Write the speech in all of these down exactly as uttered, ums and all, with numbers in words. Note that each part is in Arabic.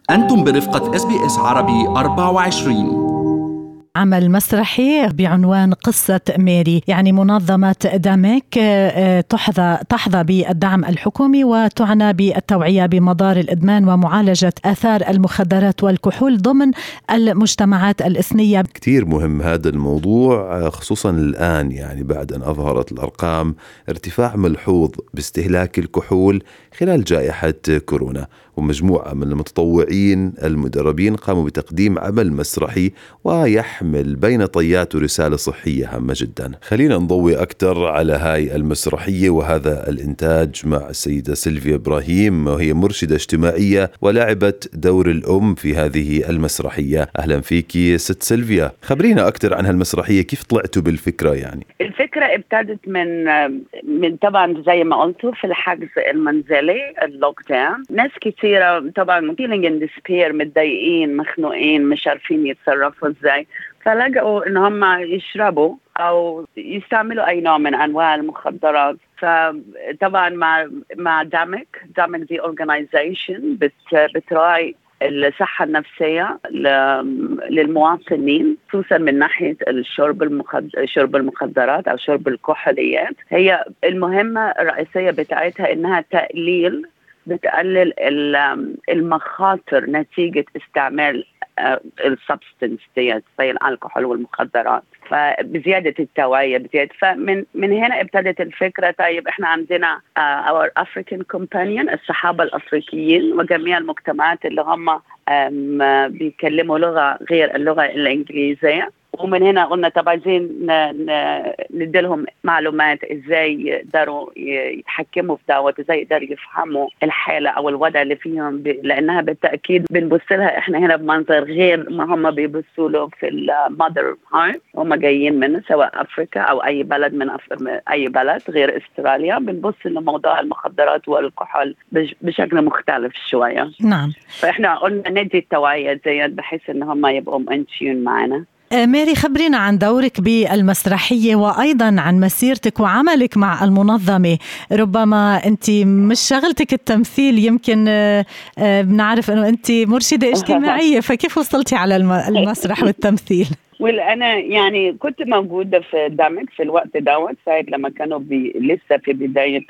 أنتم برفقة إس بي إس عربي أربعة وعشرين. عمل مسرحي بعنوان قصة ميري، يعني منظمة دامك تحظى تحظى بالدعم الحكومي وتعنى بالتوعية بمضار الإدمان ومعالجة آثار المخدرات والكحول ضمن المجتمعات الإثنية. كتير مهم هذا الموضوع خصوصا الآن، يعني بعد أن أظهرت الأرقام ارتفاع ملحوظ باستهلاك الكحول خلال جائحة كورونا، ومجموعة من المتطوعين المدربين قاموا بتقديم عمل مسرحي ويحمل بين طيات رسالة صحية هامة جدا. خلينا نضوي أكثر على هاي المسرحية وهذا الإنتاج مع السيدة سيلفيا إبراهيم، وهي مرشدة اجتماعية ولعبت دور الأم في هذه المسرحية. أهلا فيكي ست سيلفيا، خبرينا أكثر عن هالمسرحية، كيف طلعتوا بالفكرة؟ يعني الفكرة ابتدت من من طبعا زي ما قلتوا في الحجز المنزلي اللوك داون. ناس كثيرة طبعا feeling in despair، متضايقين مخنوقين مش عارفين يتصرفوا ازاي، فلجأوا ان هم يشربوا او يستعملوا اي نوع من انواع المخدرات. فطبعا مع مع دامك دامك دي organization بت بتراعي الصحة النفسية للمواطنين، خصوصا من ناحية الشرب المخد... شرب المخدرات أو شرب الكحوليات. هي المهمة الرئيسية بتاعتها إنها تقليل بتقلل المخاطر نتيجة استعمال السبستنس ديت زي الكحول والمخدرات، فبزيادة التوعية بزيادة. فمن من هنا ابتدت الفكرة. طيب احنا عندنا uh, our African companion، الصحابة الأفريقيين وجميع المجتمعات اللي هم um, بيكلموا لغة غير اللغة الإنجليزية، ومن هنا قلنا طب عايزين نديلهم معلومات ازاي يقدروا يتحكموا في دوت، ازاي يقدروا يفهموا الحالة او الوضع اللي فيهم، ب... لانها بالتأكيد بنبص لها احنا هنا بمنظر غير ما هم بيبصوا له في المادر هارت. هم جايين منه سواء افريقيا او اي بلد من أف... اي بلد غير استراليا، بنبص لموضوع المخدرات والكحول بش... بشكل مختلف شوية. نعم، فاحنا قلنا ندي التوعية ديت بحيث ان هم يبقوا انتيون معنا. ميري، خبرينا عن دورك بالمسرحية وأيضا عن مسيرتك وعملك مع المنظمة. ربما أنت مش شغلتك التمثيل، يمكن بنعرف أنه أنت مرشدة اجتماعية، فكيف وصلتي على المسرح والتمثيل؟ والأنا يعني كنت موجودة في دامك في الوقت دوت ساعة لما كانوا بي لسه في بداية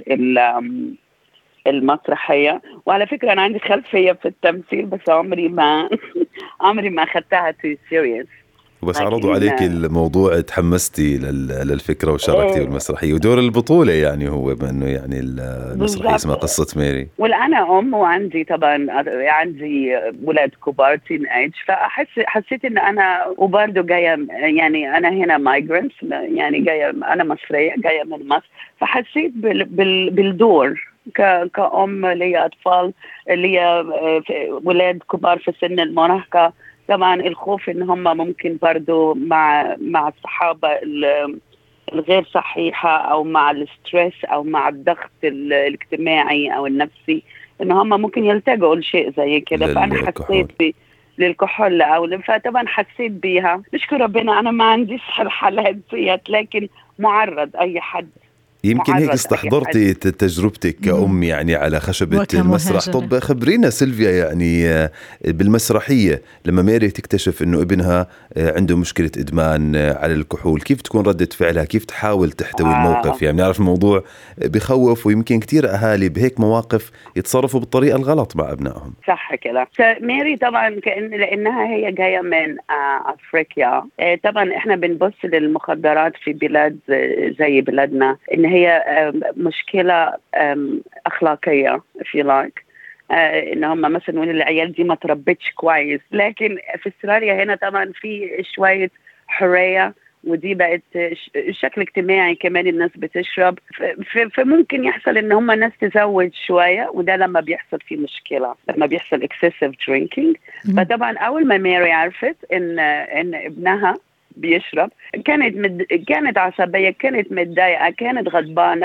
المسرحية. وعلى فكرة أنا عندي خلفية في التمثيل، بس عمري ما عمري ما أخذتها تي سيريس. بس عرضوا عليك الموضوع تحمستي للفكرة وشاركتي بالمسرحية، ودور البطولة يعني هو بأنه يعني المسرحية اسمها قصة ميري. والأنا أم وعندي طبعا عندي ولاد كبار تين ايج، فأحس حسيت إن أنا وبرضه جاية، يعني أنا هنا مايجرنت، يعني جاية أنا مصرية جاية من مصر، فحسيت بال بال بالدور كأم لي أطفال لي ولاد كبار في سن المراهقة. طبعا الخوف ان هم ممكن برضو مع مع الصحابة الغير صحيحة او مع الستريس او مع الضغط الاجتماعي او النفسي ان هم ممكن يلتجئوا لشيء زي كده. فانا حسيت للكحول او فطبعا حسيت بيها. نشكر ربنا انا ما عنديش الحالات ديت، لكن معرض اي حد. يمكن هيك استحضرتي تجربتك كأم يعني على خشبة المسرح. طب خبرينا سيلفيا، يعني بالمسرحية لما ميري تكتشف انه ابنها عنده مشكلة ادمان على الكحول، كيف تكون ردة فعلها؟ كيف تحاول تحتوي آه. الموقف؟ يعني نعرف الموضوع بخوف، ويمكن كتير اهالي بهيك مواقف يتصرفوا بالطريقة الغلط مع ابنائهم. صح كده. ميري طبعا كأن لانها هي جاية من افريقيا، طبعا احنا بنبص للمخدرات في بلاد زي بلادنا ان هي مشكلة أخلاقية في لايك إن هم مثلا نقول العيال دي ما تربتش كويس، لكن في استراليا هنا طبعا في شوية حرية، ودي بقت شكل اجتماعي كمان الناس بتشرب، فممكن يحصل إن هم الناس تزود شوية، وده لما بيحصل في مشكلة لما بيحصل excessive drinking. فطبعا أول ما ميري عرفت إن إن ابنها بيشرب كانت مد... كانت عصبية، كانت متضايقة، كانت غضبانة،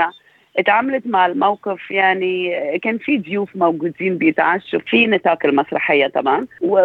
اتعاملت مع الموقف. يعني كان في ضيوف موجودين بيتعشوا في نطاق المسرحية طبعا،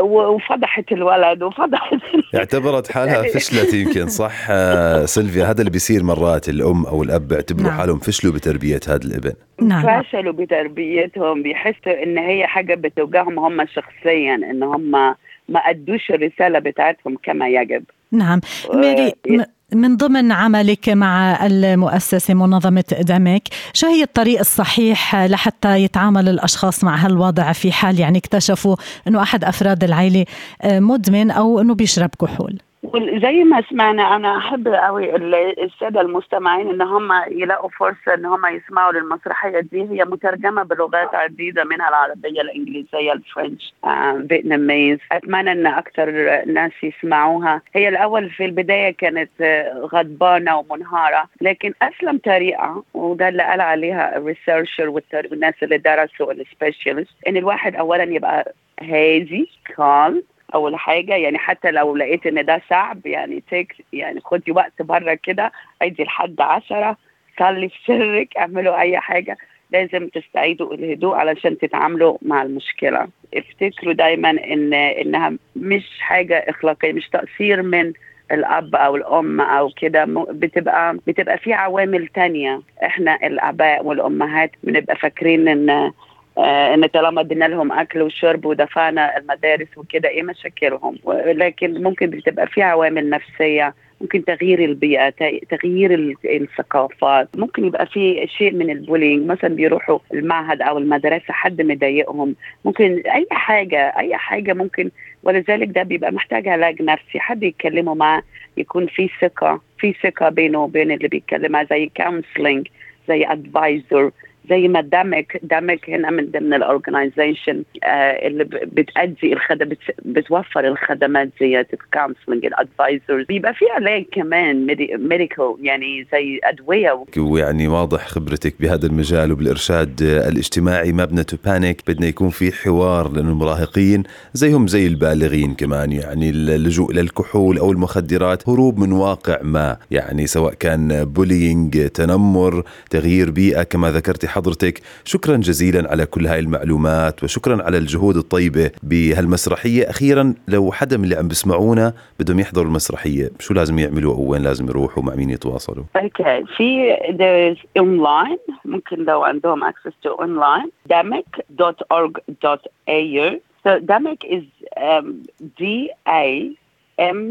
وفضحت الولد وفضحت اعتبرت حالها فشلت يمكن، صح سيلفيا؟ هذا اللي بيصير مرات، الأم أو الأب اعتبروا نعم. حالهم فشلوا بتربية هذا الابن. نعم. فشلوا بتربيتهم، بيحسوا إن هي حاجة بتوجعهم هم شخصيا، إن هم ما أدوش الرسالة بتاعتهم كما يجب. نعم. ميري، من ضمن عملك مع المؤسسة منظمة دامك، شو هي الطريق الصحيح لحتى يتعامل الأشخاص مع هالوضع في حال يعني اكتشفوا أنه أحد أفراد العائلة مدمن أو أنه بيشرب كحول؟ زي ما سمعنا، أنا أحب قوي السادة المستمعين إن هم يلاقوا فرصة إن هم يسمعوا للمسرحية دي. هي مترجمة بلغات عديدة، منها العربية، الإنجليزية، الفرنش، فيتناميز. أتمنى إن أكتر ناس يسمعوها. هي الأول في البداية كانت غضبانة ومنهارة، لكن أسلم طريقة، وده اللي قال عليها الريسيرشر والناس اللي درسوا السبيشالست، إن الواحد أولا يبقى هادي كالم أول حاجة. يعني حتى لو لقيت إن ده صعب، يعني تيك يعني خدي وقت برا كده، عيدي لحد عشرة، صلي في سرك، اعملوا أي حاجة. لازم تستعيدوا الهدوء علشان تتعاملوا مع المشكلة. افتكروا دايما إن إنها مش حاجة إخلاقية، مش تقصير من الأب أو الأم أو كده، بتبقى بتبقى في عوامل تانية. إحنا الآباء والأمهات بنبقى فاكرين إن آه ان طالما ادينا لهم اكل وشرب ودفعنا المدارس وكده ايه مشاكلهم، لكن ممكن بتبقى في عوامل نفسيه، ممكن تغيير البيئه، تغيير الثقافات، ممكن يبقى في شيء من البولينج، مثلا بيروحوا المعهد او المدرسه حد مضايقهم، ممكن اي حاجه اي حاجه ممكن. ولذلك ده بيبقى محتاج علاج نفسي، حد يتكلموا معاه، يكون في ثقه في ثقه بينه وبين اللي بيتكلم، زي كونسلنج، زي ادفايزر، زي ما دامك دامك هنا من ضمن الاورجنايزيشن آه اللي بتأدي الخدمات، بتوفر الخدمات زي الكونسلنج، الادفايزرز. بيبقى في علاج كمان ميديكال، يعني زي ادويه. ويعني واضح خبرتك بهذا المجال وبالارشاد الاجتماعي. ما بدنا تو بانيك، بدنا يكون في حوار، لأن المراهقين زيهم زي البالغين كمان، يعني اللجوء للكحول او المخدرات هروب من واقع ما، يعني سواء كان بولينج، تنمر، تغيير بيئه كما ذكرتي حضرتك. شكرا جزيلا على كل هاي المعلومات، وشكرا على الجهود الطيبة بهالمسرحية. أخيرا، لو حدا من اللي عم بسمعونا بدهم يحضروا المسرحية، شو لازم يعملوا أو وين لازم يروحوا، مع مين يتواصلوا؟ okay. في there's online، ممكن لو عندهم access to online damek dot org dot a u. so damek is um, D A M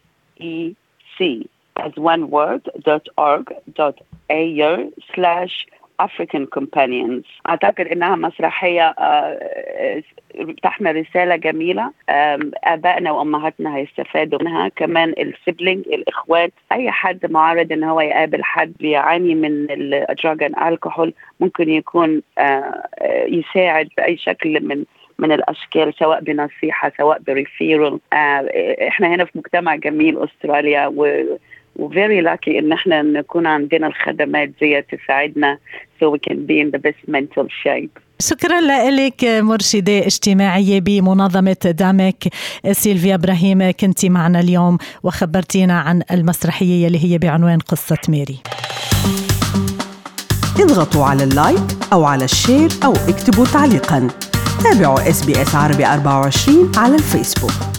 E C as one word dot org dot a u slash African Companions. أعتقد إنها مسرحية تحمل رسالة جميلة، آبائنا وأمهاتنا هيستفادوا منها، كمان السيبلينج، الإخوات، أي حد معرض إن هو يقابل حد بيعاني من الدراج اند الكحول، ممكن يكون يساعد بأي شكل من من الأشكال، سواء بنصيحة سواء بريفيرال. إحنا هنا في مجتمع جميل أستراليا، و وفيري لاكي إن إحنا نكون عندنا الخدمات دي تساعدنا so we can be in the best mental shape. شكرا لك مرشدة اجتماعية بمنظمة دامك سيلفيا إبراهيم، كنتي معنا اليوم وخبرتينا عن المسرحية اللي هي بعنوان قصة ميري. اضغطوا على اللايك أو على الشير أو اكتبوا تعليقا. تابعوا إس بي إس عربي أربعة وعشرين على الفيسبوك.